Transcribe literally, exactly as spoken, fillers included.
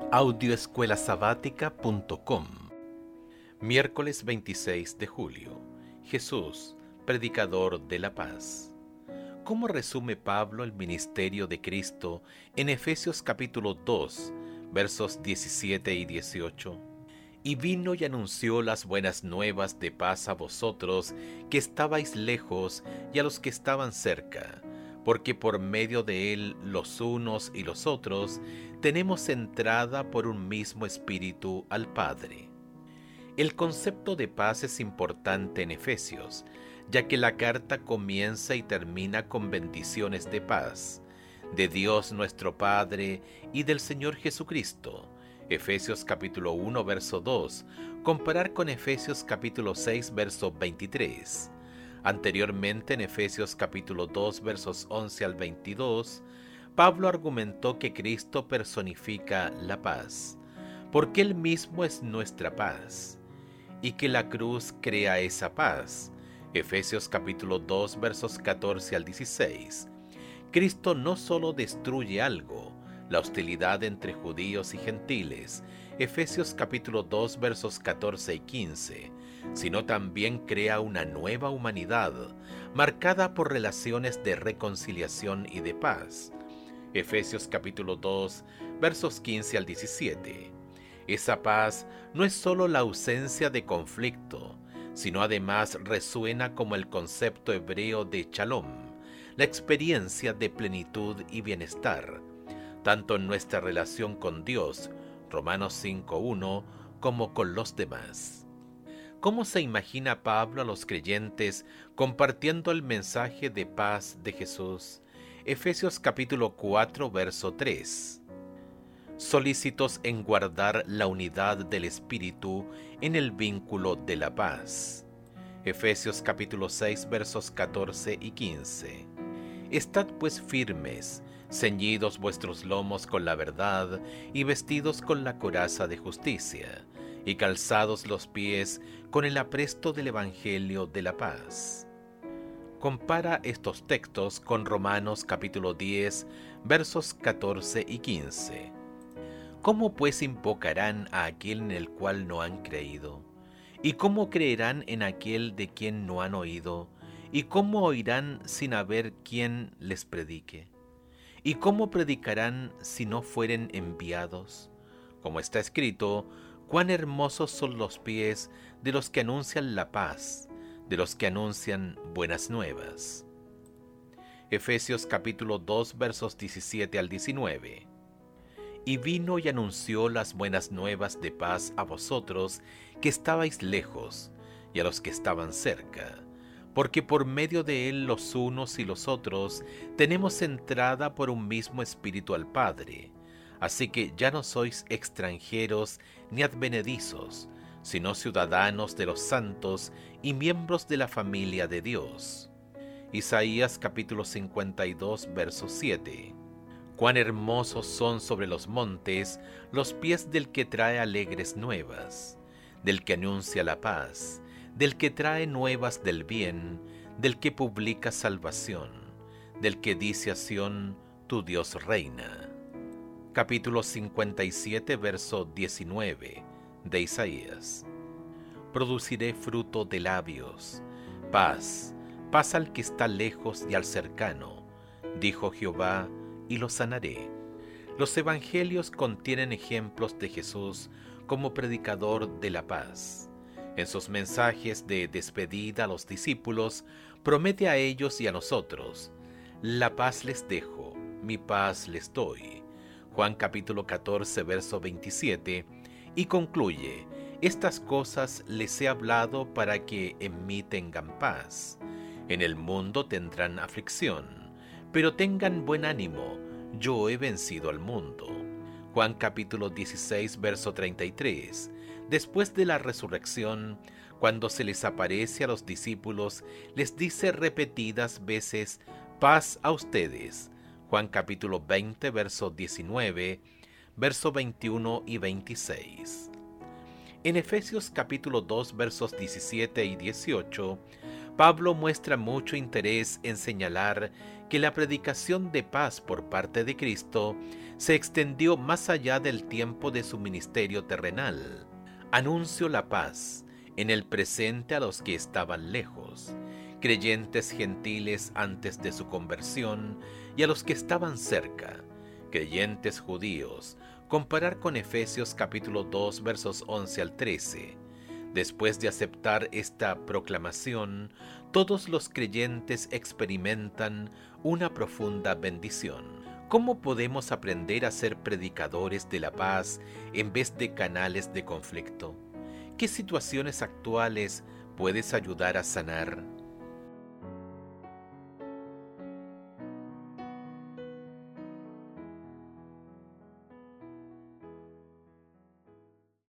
audioescuela sabática punto com. Miércoles veintiséis de julio. Jesús, predicador de la paz. ¿Cómo resume Pablo el ministerio de Cristo en Efesios capítulo dos, versos diecisiete y dieciocho? Y vino y anunció las buenas nuevas de paz a vosotros que estabais lejos y a los que estaban cerca, porque por medio de él los unos y los otros tenemos entrada por un mismo espíritu al Padre. El concepto de paz es importante en Efesios, ya que la carta comienza y termina con bendiciones de paz, de Dios nuestro Padre y del Señor Jesucristo. Efesios capítulo uno, verso dos, comparar con Efesios capítulo seis, verso veintitrés. Anteriormente, en Efesios capítulo dos, versos once al veintidós, Pablo argumentó que Cristo personifica la paz, porque Él mismo es nuestra paz, y que la cruz crea esa paz. Efesios capítulo dos, versos catorce al dieciséis. Cristo no solo destruye algo, la hostilidad entre judíos y gentiles, Efesios capítulo dos, versos catorce y quince, sino también crea una nueva humanidad, marcada por relaciones de reconciliación y de paz. Efesios capítulo dos, versos quince al diecisiete. Esa paz no es solo la ausencia de conflicto, sino además resuena como el concepto hebreo de shalom, la experiencia de plenitud y bienestar, tanto en nuestra relación con Dios, Romanos cinco uno, como con los demás. ¿Cómo se imagina Pablo a los creyentes compartiendo el mensaje de paz de Jesús? Efesios capítulo cuatro, verso tres. Solícitos en guardar la unidad del Espíritu en el vínculo de la paz. Efesios capítulo seis, versos catorce y quince. Estad pues firmes, ceñidos vuestros lomos con la verdad y vestidos con la coraza de justicia, y calzados los pies con el apresto del Evangelio de la paz. Compara estos textos con Romanos capítulo diez, versos catorce y quince. ¿Cómo pues invocarán a aquel en el cual no han creído? ¿Y cómo creerán en aquel de quien no han oído? ¿Y cómo oirán sin haber quien les predique? ¿Y cómo predicarán si no fueren enviados? Como está escrito, cuán hermosos son los pies de los que anuncian la paz, de los que anuncian buenas nuevas. Efesios capítulo dos, versos diecisiete al diecinueve. Y vino y anunció las buenas nuevas de paz a vosotros que estabais lejos, y a los que estaban cerca, porque por medio de él los unos y los otros tenemos entrada por un mismo espíritu al Padre. Así que ya no sois extranjeros ni advenedizos, sino ciudadanos de los santos y miembros de la familia de Dios. Isaías capítulo cincuenta y dos, verso siete. Cuán hermosos son sobre los montes los pies del que trae alegres nuevas, del que anuncia la paz, del que trae nuevas del bien, del que publica salvación, del que dice a Sión, tu Dios reina. Capítulo cincuenta y siete, verso diecinueve de Isaías. Produciré fruto de labios, paz, paz al que está lejos y al cercano, dijo Jehová, y lo sanaré. Los evangelios contienen ejemplos de Jesús como predicador de la paz. En sus mensajes de despedida a los discípulos, promete a ellos y a nosotros: la paz les dejo, mi paz les doy. Juan capítulo catorce, verso veintisiete, y concluye: estas cosas les he hablado para que en mí tengan paz. En el mundo tendrán aflicción, pero tengan buen ánimo, yo he vencido al mundo. Juan capítulo dieciséis, verso treinta y tres. Después de la resurrección, cuando se les aparece a los discípulos, les dice repetidas veces: paz a ustedes. Juan capítulo veinte, verso diecinueve, verso veintiuno y veintiséis. En Efesios capítulo dos, versos diecisiete y dieciocho, Pablo muestra mucho interés en señalar que la predicación de paz por parte de Cristo se extendió más allá del tiempo de su ministerio terrenal. Anunció la paz en el presente a los que estaban lejos, creyentes gentiles antes de su conversión, y a los que estaban cerca, creyentes judíos. Comparar con Efesios capítulo dos versos once al trece. Después de aceptar esta proclamación, todos los creyentes experimentan una profunda bendición. ¿Cómo podemos aprender a ser predicadores de la paz en vez de canales de conflicto? ¿Qué situaciones actuales puedes ayudar a sanar?